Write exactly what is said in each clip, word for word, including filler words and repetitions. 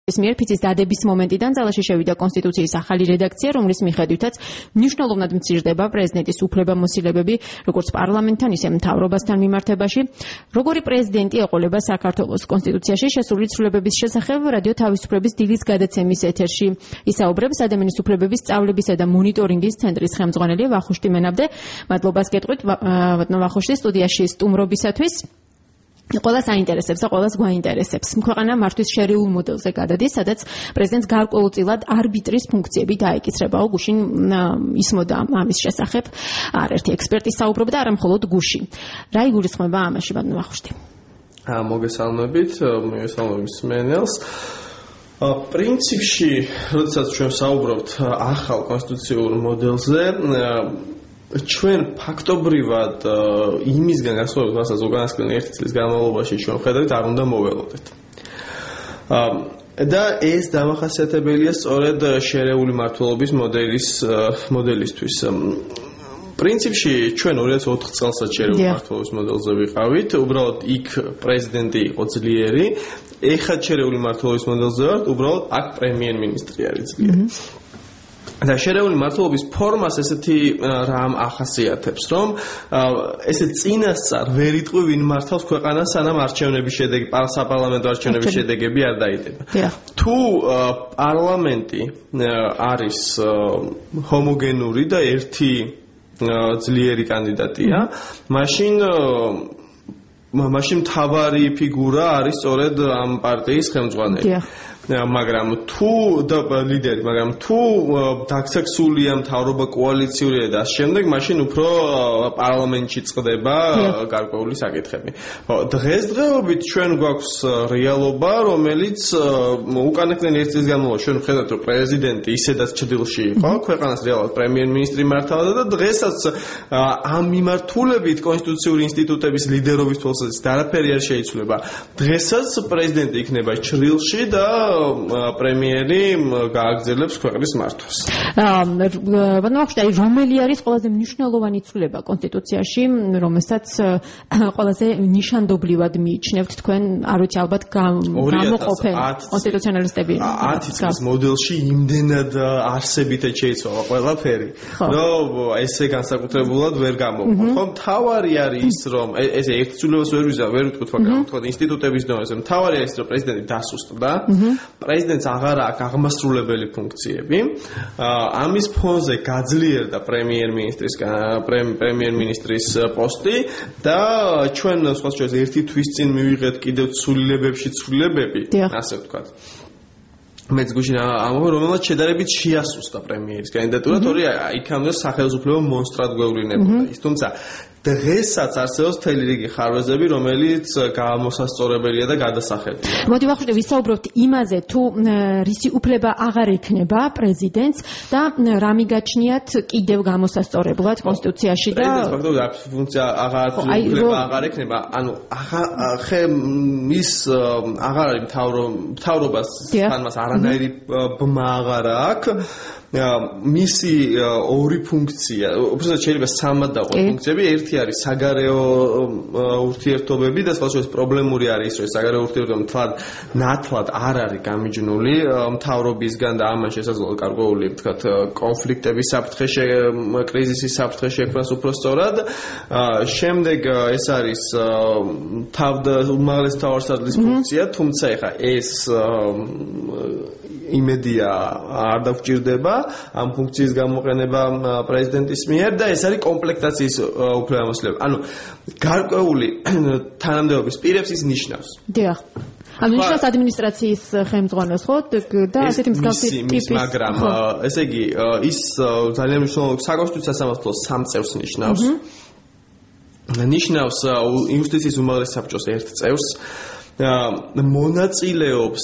მიერ ფიცის დადების მომენტიდან ძალაში შევიდა კონსტიტუციის ახალი რედაქცია, რომლის მიხედვითაც მნიშვნელოვნად მცირდება პრეზიდენტის უფლებამოსილებები, როგორც პარლამენტთან, ისე მთავრობასთან მიმართებაში. Როგორი პრეზიდენტი ეყოლება საქართველოს კონსტიტუციაში შესული ცვლილებების შესახებ რადიო თავისუფლების დილის გადაცემის ეთერში ისაუბრებს ადამიანის უფლებების სწავლებისა და მონიტორინგის ცენტრის ხელმძღვანელი ვახუშტი მენაბდე. მადლობას გეტყვით ბატონო ვახუშტი სტუდიაში სტუმრობისათვის. Ყველას აინტერესებს და ყველას გვაინტერესებს. Ქვეყანა მართვის შერეულ მოდელზე გადადის, სადაც პრეზიდენტს გარკვეულწილად არბიტრის ფუნქციები დაეკისრება. გუშინ ისმოდა ამის შესახებ არაერთი ექსპერტი საუბრობდა, არა მხოლოდ გუში. რა იგულისხმება ამაში, ბატონო ვახუშტი? მოგესალმებით, მოგესალმებით სმენელს. პრინციპში, როდესაც ჩვენ საუბრობთ ახალ კონსტიტუციურ მოდელზე, ჩვენ ფაქტობრივად იმისგან გასულიყო, რასაც უკანასკნელი ერთი წლის განმავლობაში ჩვენ ხედავთ, არ უნდა მოველოდეთ. და ეს დამახასიათებელია სწორედ შერეული მმართველობის მოდელის მოდელისთვის. პრინციპში ჩვენ ორი ათას ოთხ წელსაც შერეული მმართველობის მოდელზე ვიყავით, უბრალოდ იქ პრეზიდენტი იყო ძლიერი, ეხლა შერეული მმართველობის მოდელზე ვართ, უბრალოდ აქ პრემიერ-მინისტრი არის ძლიერი. და შერეული მმართველობის ფორმას ესეთი რამ ახასიათებს, რომ ესე წინასწარ ვერ იტყვი ვინ მართავს ქვეყანას, სანამ არჩევნების შედეგი, საპარლამენტო არჩევნების შედეგები არ დაიდება. თუ პარლამენტი არის ჰომოგენური და ერთი ძლიერი კანდიდატია, მაშინ მაშინ მთავარი ფიგურა არის სწორედ ამ პარტიის ხელმძღვანელი. მაგრამ თუ და ლიდერი, მაგრამ თუ დაქცექსულია მთავრობა კოალიციურია და ამ შემდეგ მაშინ უფრო პარლამენტში წყდება გარკვეული საკითხები. დღესდღეობით ჩვენ გვაქვს რეალობა, რომელიც უკანასკნელი ერთი წლის განმავლობაში ჩვენ ვხედავთ, რომ პრეზიდენტი ისედაც ჭრილში იყო, ქვეყანას რეალურად პრემიერ-მინისტრი მართავდა და დღესაც ამ მიმართულებით კონსტიტუციური ინსტიტუტების ლიდერობის თვალსაზრისით არაფერი არ შეიცვლება. დღესაც პრეზიდენტი იქნება ჭრილში და პრემიერი გააგრძელებს ქვეყნის მართვას. ბატონო ვახუშტი, რომელი არის ყველაზე მნიშვნელოვანი ცვლილება კონსტიტუციაში, რომელსაც ყველაზე ნიშანდობლივად მიიჩნევთ თქვენ, არ ვიცი, ალბათ გამოყოფენ კონსტიტუციონალისტები. ათი წლის მოდელში იმდენად არსებითად შეიცვალა ყველაფერი, რომ ესე განსაკუთრებულად ვერ გამოყოფ. ხო, მთავარი არის ის, რომ ესე ერთ ცვლილებას ვერ ვიზა, ვერ ვიტყვით, მაგრამ თქვა ინსტიტუტების დონეზე. მთავარი არის, რომ პრეზიდენტი დასუსტდა. პრეზიდენტს აღარ აქვს აღმასრულებელი ფუნქციები. ამის ფონზე გაძლიერდა პრემიერ-მინისტრის პრემიერ-მინისტრის პოსტი და ჩვენ სხვა შორის ერთი თვის წინ მივიღეთ კიდევ ცვლილებებში ცვლილებები, ასე ვთქვათ. მეც გუშინ ამბობ, რომელმაც შედარებით შეასუსტა პრემიერის კანდიდატურა, თორე იქამდე სახელმწიფო მონსტრად გვევლინებოდა ის. თუმცა დღესაც არსებობს მთელი რიგი ხარვეზები, რომელიც გამოსასწორებელია და გადასახადია. მოდი ვახუშტი, ვისაუბროთ იმაზე, თუ რისი უფლება აღარ ექნება პრეზიდენტს და რა მიგაჩნიათ კიდევ გამოსასწორებლად კონსტიტუციაში და პრეზიდენტს ფაქტობრივად აქვს ფუნქცია აღარ უფლება აღარ ექნება, ანუ ხე ის აღარ არის მთავრობას თან მას არანაირი ბმა აღარ აქვს. მისი ორი ფუნქცია, უბრალოდ შეიძლება სამად დაყო ფუნქციები, ერთი არის საგარეო ურთიერთობები და სხვა შორის პრობლემური არის, რომ საგარეო ურთიერთობები თლად ნათლად არ არის გამიჯნული მთავრობისგან და ამან შესაძლოა გარკვეული, ვთქვათ, კონფლიქტების საფრთხე, კრიზისის საფრთხე შექმნას უფრო სწორად. შემდეგ ეს არის უმაღლესი მთავარსარდლის ფუნქცია, თუმცა ეხა ეს იმედია არ დაგვჭირდება ამ ფუნქციის გამოყენება პრეზიდენტის მიერ და ეს არის კომპლექტაციის უფლებამოსილება. ანუ გარკვეული თანამდებობის პირებს ის ნიშნავს. დიახ. ანუ ნიშნავს ადმინისტრაციის ხელმძღვანელს, ხო? და ასეთი მსგავსი ტიპის. მაგრამ ესე იგი ის ძალიან მნიშვნელოვანი საკონსტიტუციო სასამართლოს სამ წევრს ნიშნავს. ნიშნავს იუსტიციის უმაღლეს საბჭოს ერთ წევრს. მონაწილეობს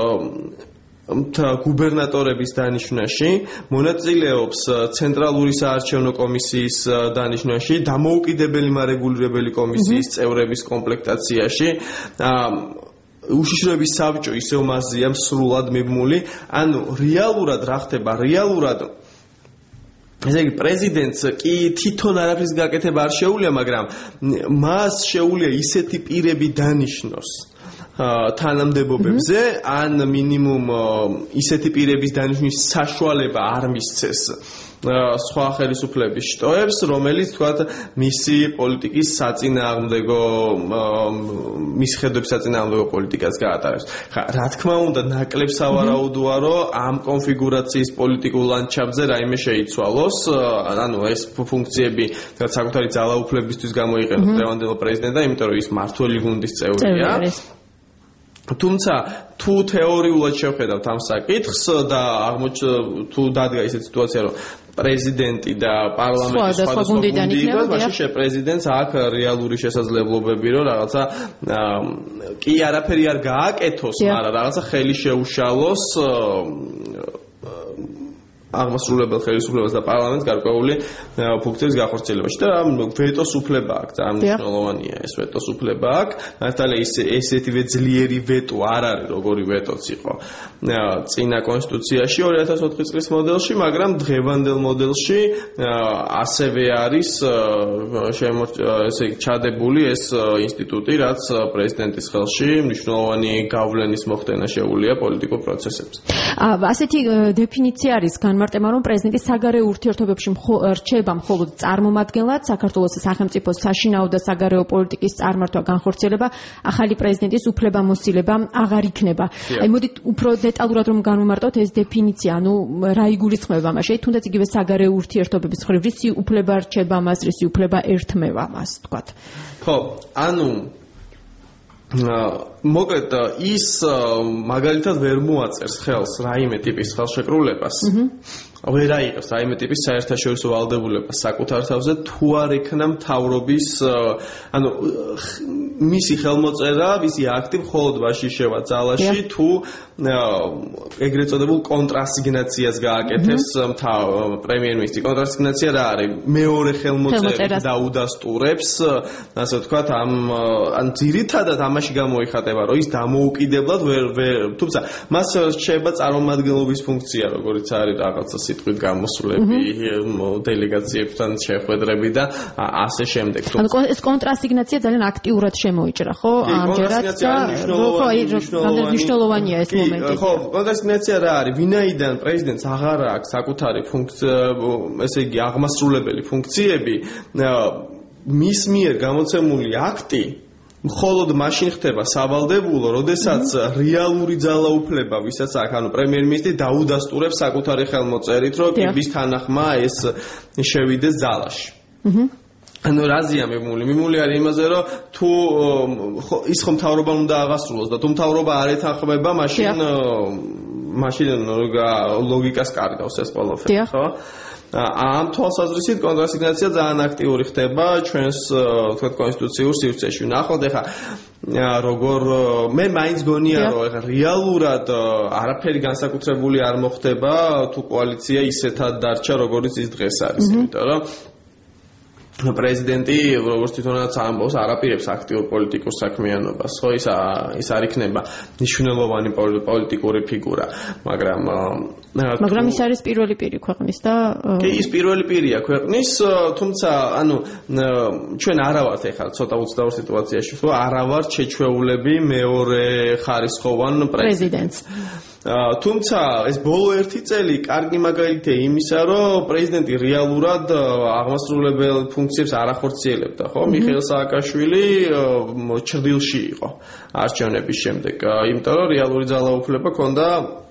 გუბერნატორების დანიშვნაში, მონაწილეობს ცენტრალური საარჩევნო კომისიის დანიშვნაში, დამოუკიდებელი მარეგულირებელი კომისიის წევრების კომპლექტაციაში. უშიშროების საბჭო ისევ მასზეა სრულად მიბმული, ანუ რეალურად რა ხდება, რეალურად ესე იგი პრეზიდენტს კი თვითონ არაფრის გაკეთება არ შეუძლია, მაგრამ მას შეუძლია ისეთი პირები დანიშნოს თანამდებობებზე ან მინიმუმ ისეთი პირების დანიშვნის საშუალება არ მისცეს სხვა ხელისუფლების შტოებს, რომელიც თქვათ მისი პოლიტიკის საწინააღმდეგო მის ხედვების საწინააღმდეგო პოლიტიკას გაატარებს. ხა, რა თქმა უნდა, ნაკლებ სავარაუდოა, რომ ამ კონფიგურაციის პოლიტიკურ ლანდშაფტზე რაიმე შეიცვალოს, ანუ ეს ფუნქციები საკუთარი ძალაუფლებისთვის გამოიყენოს დღევანდელ პრეზიდენტმა, იმიტომ რომ ის მმართველი გუნდის წევრია. თუმცა თუ თეორიულად შევხედავთ ამ საკითხს და თუ დადგა ისეთი სიტუაცია, რომ პრეზიდენტი და პარლამენტის სხვადასხვა გუნდიდან იქნება, მაშინ პრეზიდენტს აქვს რეალური შესაძლებლობები, რომ რაღაცა კი არაფერი არ გააკეთოს, მაგრამ რაღაცა ხელი შეუშალოს აღმასრულებელ ხელისუფლებას და პარლამენტს გარკვეული ფუნქციების განხორციელებაში და ვეტოს უფლება აქვს, ძალიან მნიშვნელოვანია ეს ვეტოს უფლება აქვს. მართალია ესეთივე ძლიერი ვეტო არ არის, როგორი ვეტოც იყო წინა კონსტიტუციაში ორი ათას ოთხი წლის მოდელში, მაგრამ დღევანდელ მოდელში ასევე არის ესე ჩადებული ეს ინსტიტუტი, რაც პრეზიდენტის ხელში მნიშვნელოვანი გავლენის მოხდენა შეუძლია პოლიტიკურ პროცესებს. ასეთი დეფინიცია არის განმარტება, რომ პრეზიდენტი საგარეო ურთიერთობებში რჩება მხოლოდ წარმომადგენლად, საქართველოს სახელმწიფოს საშინაო და საგარეო პოლიტიკის წარმართვა განხორციელება, ახალი პრეზიდენტის უფლებამოსილება აღარ იქნება. აი მოდით უფრო დეტალურად რომ განვმარტოთ ეს დეფინიცია, ანუ რა იგულისხმება მასში, თუნდაც იგივე საგარეო ურთიერთობების მხრივ რისი უფლება რჩება მას, რისი უფლება ერთმევა მას, თქვათ. ხო, ანუ მოკლედ ის მაგალითად ვერ მოაწერს ხელს რაიმე ტიპის ხელშეკრულებას. ვერ აიღებს რაიმე ტიპის საერთაშორისო ვალდებულებას საკუთარ თავზე, თუ არ ექნა მთავრობის, ანუ მისი ხელმოწერა, მისი აქტი მხოლოდ მაშინ შევა ძალაში, თუ ეგრეთ წოდებულ კონტრასიგნაციას გააკეთებს პრემიერ-მინისტრი. კონტრასიგნაცია რა არის? მეორე ხელმოწერით დაუდასტურებს, ასე ვთქვათ, ამ ან ძირითადად ამაში გამოიხატება, რომ ის დამოუკიდებლად ვერ თუმცა მას რჩება წარმომადგენლობის ფუნქცია, როგორც არის რაღაცა სიტყვით გამოსვლები, დელეგაციებთან შეხვედრები და ასე შემდეგ. ანუ ეს კონტრასიგნაცია ძალიან აქტიურად შემოიჭრა, ხო? ამჯერად და მნიშვნელოვანია ეს მომენტი. ხო, კონტრასიგნაცია რა არის? ვინაიდან პრეზიდენტს აღარ აქვს საკუთარი ფუნქცია, ესე იგი აღმასრულებელი ფუნქციები, მის მიერ გამოცემული აქტი მხოლოდ მაშინ ხდება სავალდებულო, როდესაც რეალური ძალაუფლება, ვისაც აქვს, ანუ პრემიერ-მინისტრი დაუდასტურებს საკუთარი ხელმოწერით, რომ კიბის თანახმა ეს შევიდეს ძალაში. ანუ რაზეა მემული? მემული არის იმაზე, რომ თუ ის ხომ მთავრობამ უნდა აღასრულოს და თუ მთავრობა არ ეთანხმება, მაშინ მაშინ ლოგიკას კარგავს ეს ყველაფერი, ხო? ამ თვალსაზრისით კონტრასიგნაცია ძალიან აქტიური ხდება ჩვენს თქვათ კონსტიტუციურ სივრცეში. ნახოთ ეხლა როგორ მე მაინც გონია რომ ეხლა რეალურად არაფერი განსაკუთრებული არ მოხდება თუ კოალიცია ისეთად დარჩა როგორც ის დღეს არის, იმიტომ რომ პრეზიდენტი როგორც თვითონაც ამბობს არაპირებს აქტიურ პოლიტიკურ საქმიანობას, ხო, ის ის არ იქნება მნიშვნელოვანი პოლიტიკური ფიგურა, მაგრამ მაგრამ ის არის პირველი პირი ქვეყნის და კი ის პირველი პირია ქვეყნის, თუმცა ანუ ჩვენ არა ვართ ეხლა ცოტა უცნაურ სიტუაციაში, ხო, არა ვართ შეჩვეულები მეორე ხარისხოვან პრეზიდენტს. თუმცა ეს ბოლო ერთი წელი კარგი მაგალითია იმისა, რომ პრეზიდენტი რეალურად აღმასრულებელ ფუნქციებს არ ახორციელებდა, ხო? მიხეილ სააკაშვილი ჩრდილში იყო არჩევნების შემდეგ, იმიტომ რომ რეალური ძალაუფლება ჰქონდა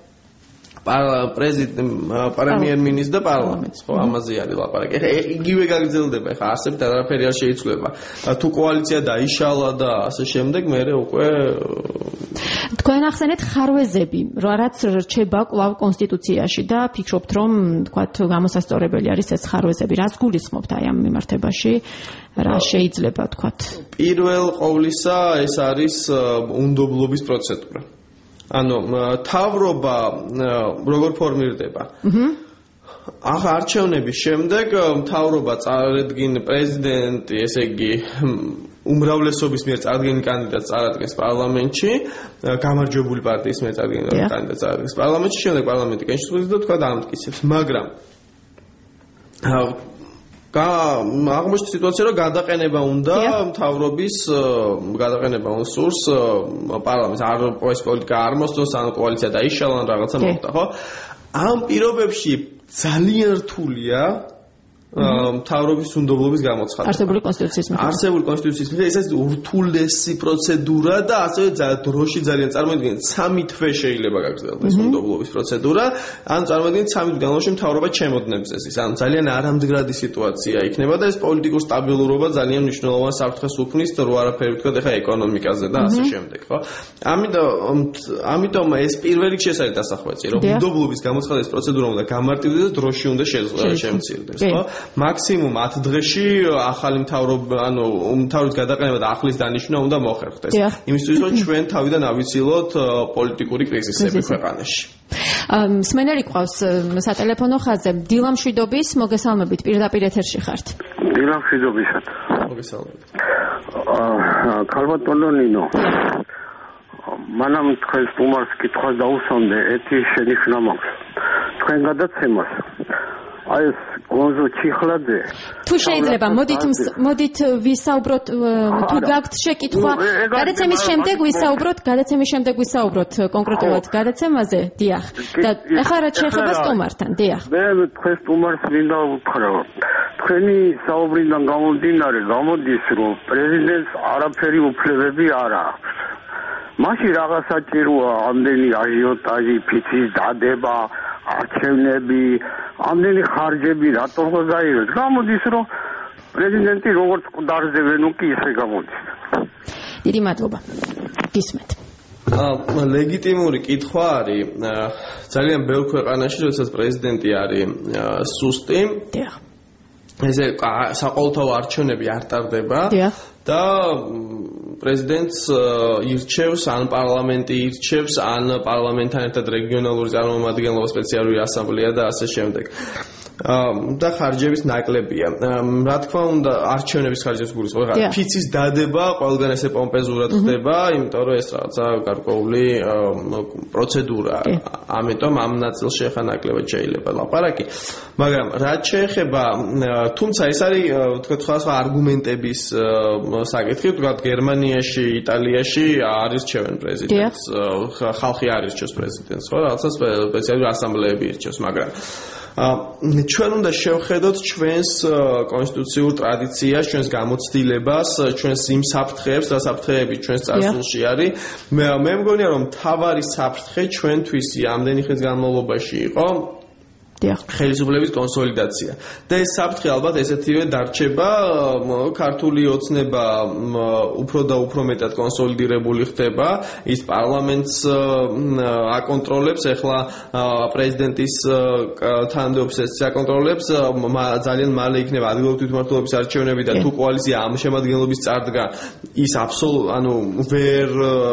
პრემიერ-მინისტრს და პარლამენტს, ხო, ამაზე არის ლაპარაკი. ეხლა იგივე გაგრძელდება, ეხლა არსებითად არაფერი არ შეიცვლება. თუ კოალიცია დაიშალა და ასე შემდეგ, მერე უკვე თქვენ ახსენეთ ხარვეზები, რაც რჩება კვლავ კონსტიტუციაში და ფიქრობთ, რომ თქვათ გამოსასწორებელი არის ეს ხარვეზები. რას გულისხმობთ აი ამ მიმართებაში? რა შეიძლება თქვათ? პირველ ყოვლისა ეს არის უნდობლობის პროცედურა. ანუ თავრობა როგორ ფორმირდება? ახლა არჩევნების შემდეგ თავრობა წარედგინ პრეზიდენტი, ესე იგი უმრავლესობის მიერ წარდგენილ კანდიდატს წარადგენს პარლამენტში, გამარჯვებული პარტიის მიერ წარდგენილ კანდიდატს წარადგენს პარლამენტში, შემდეგ პარლამენტი კენჭისყრის და თქვა დაამტკიცებს, მაგრამ აღმოჩნდა სიტუაცია, რომ გადაყენება უნდა მთავრობის გადაყენება უნდა სურს პარლამენტს არ ეს პოლიტიკა არ მოსწონს ან კოალიცია დაიშალა ან რაღაცა მოხდა, ხო? ამ პირობებში ძალიან რთულია მთავრობის უნდობლობის გამოცხადება. არსებული კონსტიტუციის მიხედვით. არსებული კონსტიტუციის მიხედვით ეს ურთულესი პროცედურა და ასევე დროში ძალიან წარმოიდგინეთ სამი თვე შეიძლება გაგრძელდეს უნდობლობის პროცედურა, ან წარმოიდგინეთ სამი თვის განმავლობაში მთავრობა ჩემოდნებს ეს. ანუ ძალიან არამდგრადი სიტუაცია იქნება და ეს პოლიტიკურ სტაბილურობა ძალიან მნიშვნელოვან საფრთხეს უქმნის რო არაფერი ვთქვათ ახლა ეკონომიკაზე და ასე შემდეგ, ხო? ამიტომ ამიტომ ეს პირველ რიგში ეს არის დასახვეწი, რომ უნდობლობის გამოცხადების პროცედურა უნდა გამარტივდეს და დროში უნდა შემცირდეს, ხო? მაქსიმუმ ათ დღეში ახალი მთავრობა, ანუ მთავრობის გადაყენება და ახლის დანიშვნა უნდა მოხერხდეს. იმისთვის რომ ჩვენ თავიდან ავიცილოთ პოლიტიკური კრიზისები ქვეყანაში. მსმენელი ყავს სატელეფონო ხაზზე. დილა მშვიდობის, მოგესალმებით, პირდაპირ ეთერში ხართ. დილა მშვიდობისად. მოგესალმებით. აა ქალბატონო ნინო. მანამ თქვენ სტუმარს კითხვას დაუსვამდე, ეთი შენიშვნა მაქვს. თქვენ გადაცემას აი ეს გონზო ჩიხლაძე თუ შეიძლება მოდით მოდით ვისაუბროთ თუ გაქვთ შეკითხვა გადაცემის შემდეგ ვისაუბროთ გადაცემის შემდეგ ვისაუბროთ კონკრეტულად გადაცემაზე დიახ და ახლა რა შეეხება სტუმართან დიახ მე თქვენ სტუმარს მინდა უთხრა თქვენი საუბრიდან გამომდინარე გამოდის რომ პრეზიდენტს არაფერი უფლებები არ აქვს მაშინ რაღაც საჭიროა ამდენი აჟიოტაჟი ფიცის დადება არჩევნები ამდენი ხარჯები რატომ გაიღეს გამოდის რომ პრეზიდენტი როგორც ყდარზე ვენუკი ისე გამოდის დიდი მადლობა გისმენთ აა ლეგიტიმური კითხვა არის ძალიან ბევრ ქვეყანაში როდესაც პრეზიდენტი არის სუსტი დიახ ესე საყოველთაო არჩევნები არ ტარდება და პრეზიდენტს ირჩევს ან პარლამენტი ირჩევს ან პარლამენტთან ერთად რეგიონალური წარმომადგენლობა სპეციალური ასამბლეა და ასე შემდეგ. და ხარჯების ნაკლებია. რა თქმა უნდა, არჩევნების ხარჯებს გულისხმობ. ფიცის დადება ყველგან ესე პომპეზურად ხდება, იმიტომ რომ ეს რაღაცა გარკვეული პროცედურაა. ამიტომ ამ ნაწილში ახლა ნაკლებად შეიძლება ლაპარაკი. მაგრამ რაც შეეხება, თუმცა ეს არის თქვათ სხვა არგუმენტების საკითხი, თქვათ გერმანიაში, იტალიაში არ ირჩევენ პრეზიდენტს, ხალხი არ ირჩევს პრეზიდენტს, ხო, რაღაცა სპეციალური ასამბლეები ირჩევს, მაგრამ ჩვენ უნდა შევხედოთ ჩვენს კონსტიტუციურ ტრადიციას, ჩვენს გამოცდილებას, ჩვენს იმ საფრთხეებს, რა საფრთხეები ჩვენს წარსულში არის. მე მე მგონია რომ მთავარი საფრთხე ჩვენთვის ამდენი ხნის განმავლობაში იყო ხელისუფლების კონსოლიდაცია. და ეს საფრთხე ალბათ ესეთივე დარჩება, ქართული ოცნება უფრო და უფრო მეტად კონსოლიდირებული ხდება, ის პარლამენტს აკონტროლებს, ეხლა პრეზიდენტის თანამდებობს ეს აკონტროლებს, ძალიან მალე იქნება ადგილობრივი თვითმმართველობის არჩევნები და თუ კოალიცია ამ შემადგენლობის წარდგა, ის აბსოლუტურად, ანუ ვერ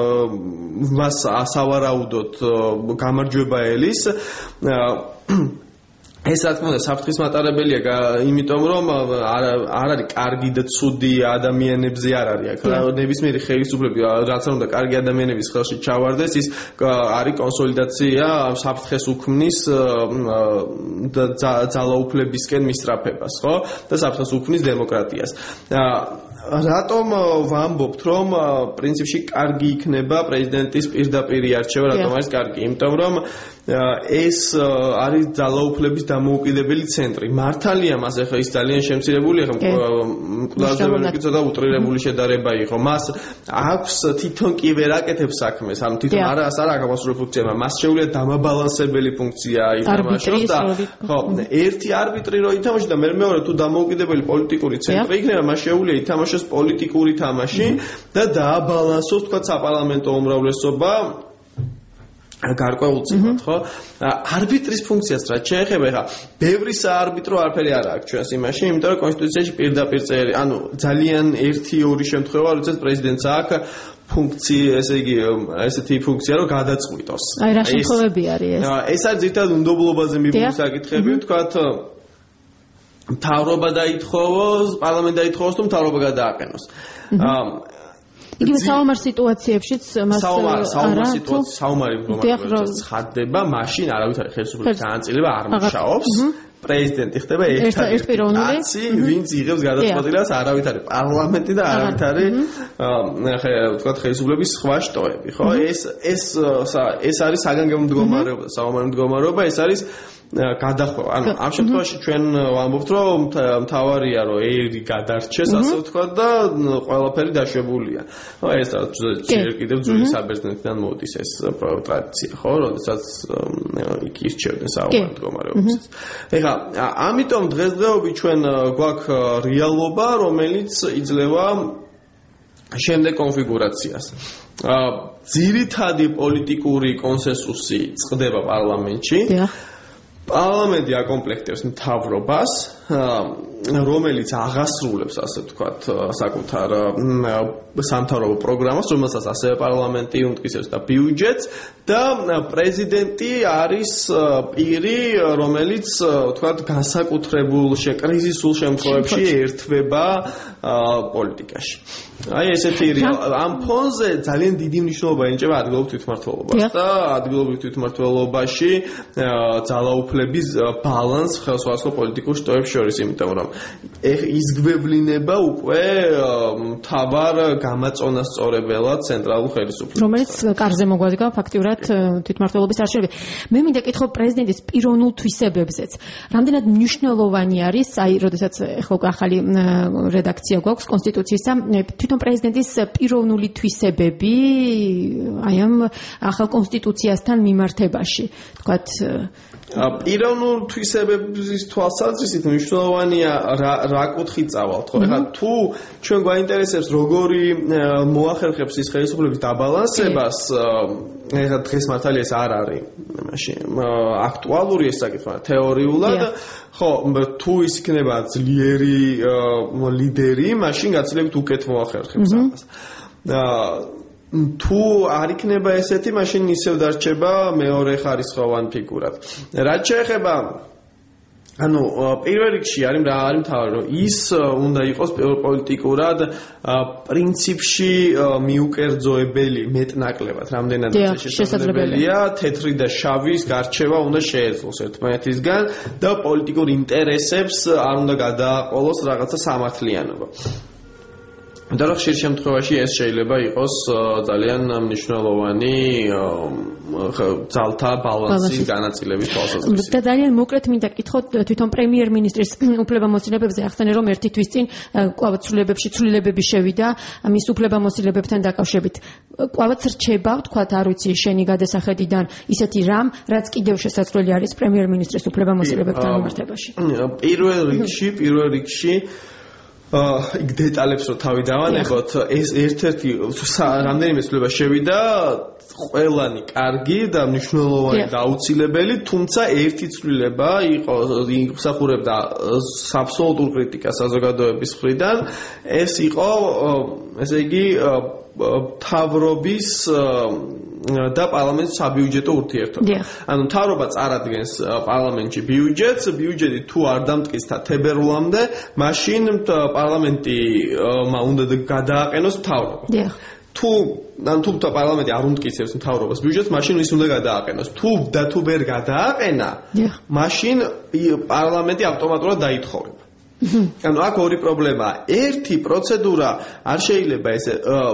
მას ასავარაუდოთ გამარჯვება ელის ეს რა თქმა უნდა საფრთხის მატარებელია, იმიტომ რომ არ არის კარგი და ცუდი ადამიანებზე არ არის აქ. ნებისმიერი ხელისუფლება რაც არ უნდა კარგი ადამიანების ხელში ჩავარდეს, ის არის კონსოლიდაცია საფრთხეს უქმნის და ძალაუფლებისკენ მისწრაფებას, ხო? და საფრთხეს უქმნის დემოკრატიას. რატომ ვამბობთ, რომ პრინციპში კარგი იქნება პრეზიდენტის პირდაპირი არჩევა, რატომ არის კარგი? იმიტომ რომ ეს არის ძალაუფლების დამოუკიდებელი ცენტრი. მართალია მას ახლა ის ძალიან შემცირებული, ახლა მკვდარზე ვერკი ცოტა უტრირებული შედარება იყო. მას აქვს თვითონ კი ვერ აკეთებს საქმეს, ამ თვითონ არა არა აკავასრული ფუნქცია, მას შეუძლია დამაბალანსებელი ფუნქცია ითამაშოს და ხო, ერთი არბიტრი რო ითამაშოს და მეორე თუ დამოუკიდებელი პოლიტიკური ცენტრი იქნება, მას შეუძლია ითამაშოს პოლიტიკური თამაში და დააბალანსოს თქვა საპარლამენტო უმრავლესობა გარკვეულწილად, ხო? არბიტრის ფუნქციას რაც შეეხება, ხა, ბევრი საარბიტრო არაფერი არ აქვს ჩვენს იმაში, იმიტომ რომ კონსტიტუციაში პირდაპირ წერი, ანუ ძალიან ერთი ორი შემთხვევა, როდესაც პრეზიდენტს აქვს ფუნქცია, ესე იგი, ესეთი ფუნქცია, რომ გადაწყვიტოს. აი, რა შემთხვევები არის ეს? ეს არის ზირთად უნდობლობაზე მიბული საკითხები, ვთქვათ, მთავრობა დაითხოვოს, პარლამენტი დაითხოვოს, თუ მთავრობა გადააყენოს. იგივე საომარ სიტუაციებშიც მას საომარ საომარ სიტუაცია საომარი მდგომარეობა ხდება, მაშინ არავითარი ხელისუფლების განაწილება არ მუშაობს პრეზიდენტი ხდება ერთადერთი კაცი, ვინც იღებს გადაწყვეტილებას, არავით არის პარლამენტი და არავით არის ხე თქვა ხელისუფლების სხვა შტოები, ხო? ეს ეს ეს არის საგანგებო მდგომარეობა, საომარი მდგომარეობა, ეს არის გადახვევა. ანუ ამ შემთხვევაში ჩვენ ვამბობთ, რომ მთავარია, რომ ერი გადარჩეს, ასე ვთქვათ და ყველაფერი დაშვებულია. ხო, ეს ჯერ კიდევ ძველი საბერძნეთიდან მოდის ეს ტრადიცია, ხო, როდესაც იქ ირჩევდნენ საომარ მდგომარეობისას. ეხლა, ამიტომ დღესდღეობით ჩვენ გვაქვს რეალობა, რომელიც იძლევა შემდეგ კონფიგურაციას. ძირითადი პოლიტიკური კონსენსუსი წყდება პარლამენტში. პარლამენტი აკომპლექტებს მთავრობას, რომელიც აღასრულებს, ასე ვთქვათ, საკუთარ სამთავრობო პროგრამას, რომელსაც ასევე პარლამენტი უმტკიცებს და ბიუჯეტს და პრეზიდენტი არის პირი, რომელიც, ვთქვათ, განსაკუთრებულ კრიზისულ შემთხვევებში ერთვება პოლიტიკაში. აი ესეთი ამ ფონზე ძალიან დიდი მნიშვნელობა ენიჭება ადგილობრივ თვითმმართველობას და ადგილობრივ თვითმმართველობაში ძალაუფლების ბალანსს სხვადასხვა პოლიტიკურ შტოებს შორის, იმიტომ რომ იზგვევლინება უკვე მთავარ გამაწონასწორებელად ცენტრალურ ხელისუფლებას, რომელიც კარზე მოგვადგა ფაქტიურად თვითმმართველობის არჩევნები. მე მინდა კითხო პრეზიდენტის პიროვნულ თვისებებზეც. რამდენად მნიშვნელოვანი არის, აი, როდესაც ახლა ახალი რედაქცია გვაქვს კონსტიტუციისა, თვითონ პრეზიდენტის პიროვნული თვისებები აი ამ ახალ კონსტიტუციასთან მიმართებაში, თქვათ პიროვნულ თვისებების თვალსაზრისით მნიშვნელოვანია რა კუთხით წავალთ, ხო? ეხლა თუ ჩვენ გვაინტერესებს როგორი მოახერხებს ის ხელისუფლების დაბალანსებას, ეხლა დღეს მართალია ეს არ არის მაშინ აქტუალური ეს საკითხი, თეორიულად ხო, თუ ის იქნება ძლიერი ლიდერი, მაშინ გაცილებით უკეთ მოახერხებს ამას. თუ არ იქნება ესეთი, მაშინ ისევ დარჩება მეორე ხარისხოვან ფიგურად. რაც შეეხება ანუ პირველ რიგში არის რა არის მთავარი, რომ ის უნდა იყოს პოლიტიკურად პრინციპში მიუკერძოებელი მეტნაკლებად, რამდენად შესაძლებელია, თეთრი და შავის გარჩევა უნდა შეეძლოს ერთმანეთისგან და პოლიტიკურ ინტერესებს არ უნდა გადააყოლოს რაღაცა სამართლიანობა. და რა ხშირ შემთხვევაში ეს შეიძლება იყოს ძალიან მნიშვნელოვანი ძალთა ბალანსის განაწილების თვალსაზრისით. და ძალიან მოკლედ მინდა კითხოთ თვითონ პრემიერ-მინისტრის უფლებამოსილებებზე, ახსენე რომ ერთი თვის წინ კვლავ ცვლილებებში ცვლილებები შევიდა მის უფლებამოსილებებთან დაკავშირებით. კვლავაც რჩება, ვთქვათ, არ ვიცი, შენი გადასახედიდან ისეთი რამ, რაც კიდევ შესაძლებელი არის პრემიერ-მინისტრის უფლებამოსილებებთან მიმართებაში. პირველ რიგში, პირველ რიგში იქ დეტალებს რო თავი დავანებოთ, ეს ერთ-ერთი რამდენიმე ცვლილება შევიდა, ყველანი კარგი და მნიშვნელოვანი და აუცილებელი, თუმცა ერთი ცვლილება იყო იმსახურებდა აბსოლუტურ კრიტიკას საზოგადოების მხრიდან, ეს იყო, ესე იგი, მთავრობის და პარლამენტის საბიუჯეტო ურთიერთობა. ანუ მთავრობა წარადგენს პარლამენტში ბიუჯეტს, ბიუჯეტი თუ არ დამტკიცდა თებერვლამდე, მაშინ პარლამენტი უნდა გადააყენოს მთავრობა. თუ ან თუ პარლამენტი არ უმტკიცებს მთავრობას ბიუჯეტს, მაშინ ის უნდა გადააყენოს. თუ და თუ ვერ გადააყენა, მაშინ პარლამენტი ავტომატურად დაითხოვება. ანუ აქ ორი პრობლემაა. ერთი პროცედურა არ შეიძლება ესე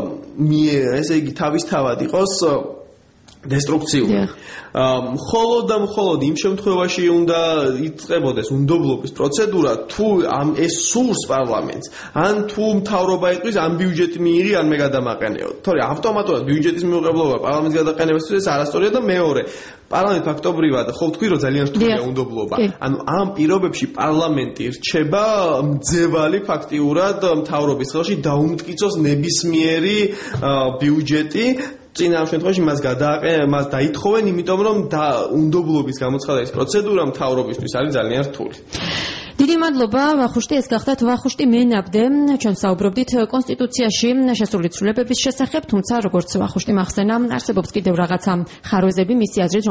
ესე იგი თავისთავად იყოს დესტრუქციული. მხოლოდ და მხოლოდ იმ შემთხვევაში უნდა იწყებოდეს უნდობლობის პროცედურა, თუ ამ ეს სურს პარლამენტს, ან თუ მთავრობა იტყვის ამ ბიუჯეტი მიიღი, ან მე გადამაყენეო. თორე ავტომატურად ბიუჯეტის მიღება პარლამენტის გადაყენებისთვის არასწორია და მეორე პარლამენტ ფაქტობრივად ხო ვთქვი, რომ ძალიან რთულია უნდობლობა. ანუ ამ პირობებში პარლამენტი რჩება მძევალი ფაქტიურად მთავრობის ხელში დაუმტკიცოს ნებისმიერი ბიუჯეტი. წინა ამ შემთხვევაში მას გადააყენა, მას დაითხოვენ, იმიტომ რომ და უნდობლობის გამოცხადების პროცედურა მთავრობისთვის არის ძალიან რთული. დიდი მადლობა, ვახუშტი, ეს გახდათ ვახუშტი მენაბდე. ჩვენ საუბრობდით კონსტიტუციაში შესული ცვლილებების შესახებ, თუმცა როგორც ვახუშტი ახსენა, არსებობს კიდევ რაღაცა ხარვეზები მისი აზრით,